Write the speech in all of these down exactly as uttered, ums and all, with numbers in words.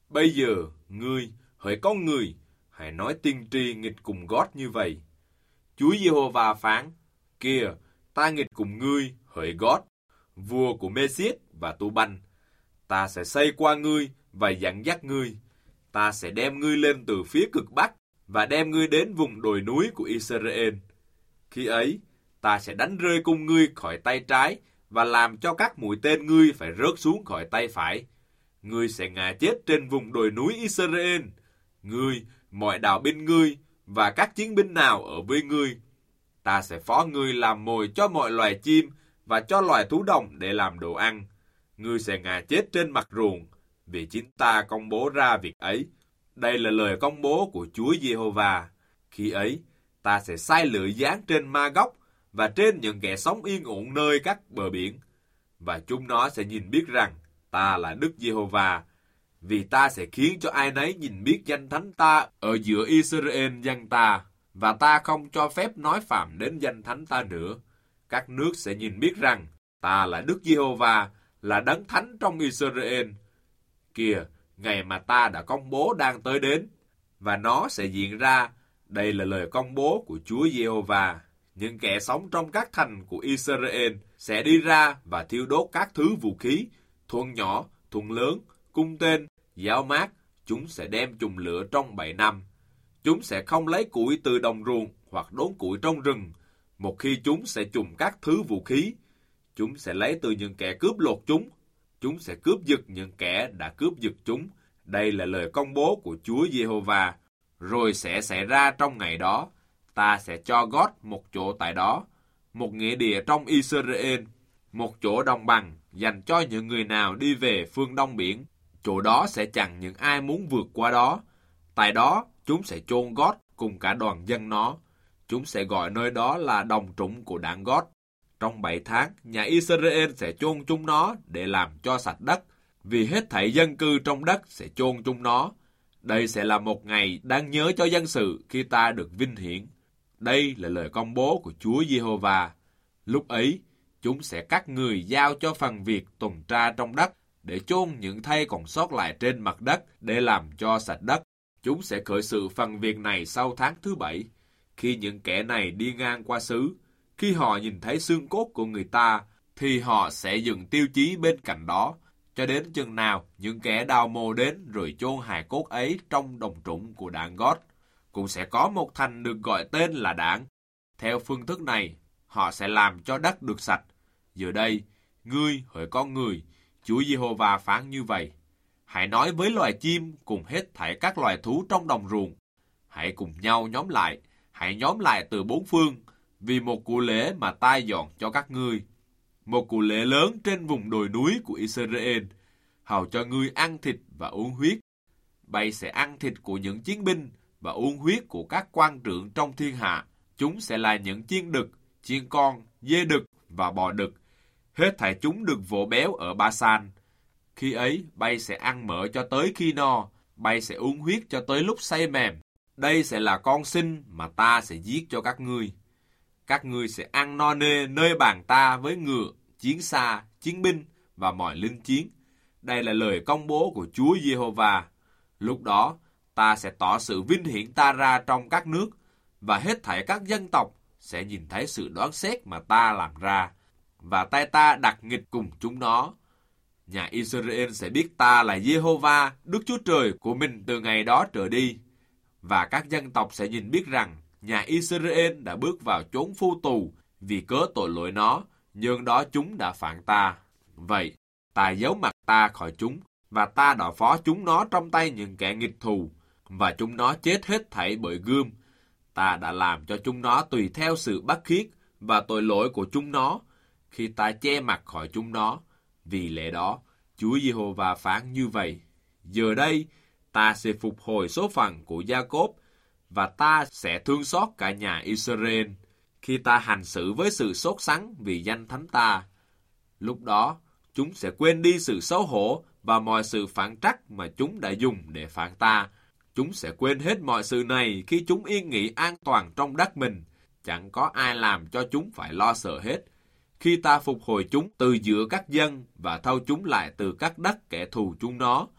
Bây giờ, ngươi, hỡi con người, hãy nói tiên tri nghịch cùng God như vậy. Chúa Giê-hô-va phán, kìa, ta nghịch cùng ngươi, hỡi God, vua của Mê-siết và Tu-banh. Ta sẽ xây qua ngươi và dẫn dắt ngươi. Ta sẽ đem ngươi lên từ phía cực Bắc và đem ngươi đến vùng đồi núi của Israel. Khi ấy, ta sẽ đánh rơi cung ngươi khỏi tay trái và làm cho các mũi tên ngươi phải rớt xuống khỏi tay phải. Ngươi sẽ ngã chết trên vùng đồi núi Israel. Ngươi, mọi đạo binh ngươi và các chiến binh nào ở với ngươi. Ta sẽ phó ngươi làm mồi cho mọi loài chim và cho loài thú đồng để làm đồ ăn. Ngươi sẽ ngã chết trên mặt ruộng, vì chính ta công bố ra việc ấy. Đây là lời công bố của Chúa Giê-hô-va. Khi ấy, ta sẽ sai lửa giáng trên Ma Góc và trên những kẻ sống yên ổn nơi các bờ biển. Và chúng nó sẽ nhìn biết rằng ta là Đức Giê-hô-va, vì ta sẽ khiến cho ai nấy nhìn biết danh thánh ta ở giữa Israel dân ta, và ta không cho phép nói phạm đến danh thánh ta nữa. Các nước sẽ nhìn biết rằng ta là Đức Giê-hô-va, là đấng thánh trong Israel. Kìa, ngày mà ta đã công bố đang tới đến, và nó sẽ diễn ra. Đây là lời công bố của Chúa Giê-hô-va. Những kẻ sống trong các thành của Israel sẽ đi ra và thiêu đốt các thứ vũ khí, thuẫn nhỏ, thuẫn lớn, cung tên, giáo mát. Chúng sẽ đem chùm lửa trong bảy năm. Chúng sẽ không lấy củi từ đồng ruộng hoặc đốn củi trong rừng. Một khi chúng sẽ chùm các thứ vũ khí, chúng sẽ lấy từ những kẻ cướp lột chúng. Chúng sẽ cướp giật những kẻ đã cướp giật chúng. Đây là lời công bố của Chúa Giê-hô-va. Rồi sẽ xảy ra trong ngày đó, ta sẽ cho God một chỗ tại đó, một nghĩa địa trong Israel, một chỗ đồng bằng dành cho những người nào đi về phương đông biển. Chỗ đó sẽ chặn những ai muốn vượt qua đó. Tại đó, chúng sẽ chôn God cùng cả đoàn dân nó. Chúng sẽ gọi nơi đó là đồng trũng của đảng God. Trong bảy tháng, nhà Israel sẽ chôn chúng nó để làm cho sạch đất, vì hết thảy dân cư trong đất sẽ chôn chúng nó. Đây sẽ là một ngày đáng nhớ cho dân sự khi ta được vinh hiển. Đây là lời công bố của Chúa Giê-hô-va. Lúc ấy, chúng sẽ cắt người giao cho phần việc tuần tra trong đất để chôn những thây còn sót lại trên mặt đất để làm cho sạch đất. Chúng sẽ khởi sự phần việc này sau tháng thứ bảy. Khi những kẻ này đi ngang qua xứ, khi họ nhìn thấy xương cốt của người ta, thì họ sẽ dựng tiêu chí bên cạnh đó, cho đến chừng nào những kẻ đào mồ đến rồi chôn hài cốt ấy trong đồng trũng của đảng God. Cũng sẽ có một thành được gọi tên là đảng. Theo phương thức này, họ sẽ làm cho đất được sạch. Giờ đây, ngươi, hỡi con người, Chúa Giê-hô-va phán như vậy. Hãy nói với loài chim cùng hết thảy các loài thú trong đồng ruộng. Hãy cùng nhau nhóm lại, hãy nhóm lại từ bốn phương, vì một cụ lễ mà ta dọn cho các ngươi. Một cụ lễ lớn trên vùng đồi núi của Israel, hầu cho ngươi ăn thịt và uống huyết. Bầy sẽ ăn thịt của những chiến binh và uống huyết của các quan trưởng trong thiên hạ. Chúng sẽ là những chiên đực, chiên con, dê đực và bò đực. Hết thảy chúng được vỗ béo ở Ba-san. Khi ấy, bầy sẽ ăn mỡ cho tới khi no, bầy sẽ uống huyết cho tới lúc say mềm. Đây sẽ là con sinh mà ta sẽ giết cho các ngươi. Các ngươi sẽ ăn no nê nơi bàn ta với ngựa, chiến xa, chiến binh và mọi linh chiến. Đây là lời công bố của Chúa Giê-hô-va. Lúc đó, ta sẽ tỏ sự vinh hiển ta ra trong các nước, và hết thảy các dân tộc sẽ nhìn thấy sự đoán xét mà ta làm ra, và tay ta đặt nghịch cùng chúng nó. Nhà Israel sẽ biết ta là Giê-hô-va, Đức Chúa Trời của mình từ ngày đó trở đi, và các dân tộc sẽ nhìn biết rằng nhà Israel đã bước vào chốn phu tù vì cớ tội lỗi nó, nhưng đó chúng đã phản ta. Vậy, ta giấu mặt ta khỏi chúng, và ta đã phó chúng nó trong tay những kẻ nghịch thù, và chúng nó chết hết thảy bởi gươm. Ta đã làm cho chúng nó tùy theo sự bắt khiết và tội lỗi của chúng nó, khi ta che mặt khỏi chúng nó. Vì lẽ đó, Chúa Giê-hô-va phán như vậy. Giờ đây, ta sẽ phục hồi số phận của Gia-cốp, và ta sẽ thương xót cả nhà Israel, khi ta hành xử với sự sốt sắng vì danh thánh ta. Lúc đó, chúng sẽ quên đi sự xấu hổ và mọi sự phản trắc mà chúng đã dùng để phản ta. Chúng sẽ quên hết mọi sự này khi chúng yên nghỉ an toàn trong đất mình. Chẳng có ai làm cho chúng phải lo sợ hết. Khi ta phục hồi chúng từ giữa các dân và thâu chúng lại từ các đất kẻ thù chúng nó,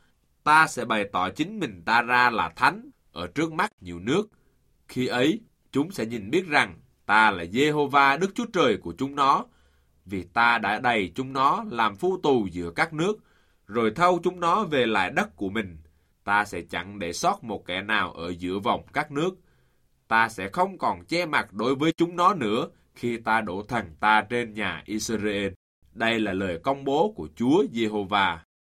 ta sẽ bày tỏ chính mình ta ra là thánh ở trước mắt nhiều nước. Khi ấy, chúng sẽ nhìn biết rằng ta là Giê-hô-va Đức Chúa Trời của chúng nó, vì ta đã đày chúng nó làm phu tù giữa các nước, rồi thâu chúng nó về lại đất của mình. Ta sẽ chẳng để sót một kẻ nào ở giữa vòng các nước. Ta sẽ không còn che mặt đối với chúng nó nữa khi ta đổ thần ta trên nhà Israel. Đây là lời công bố của Chúa Giê-hô-va.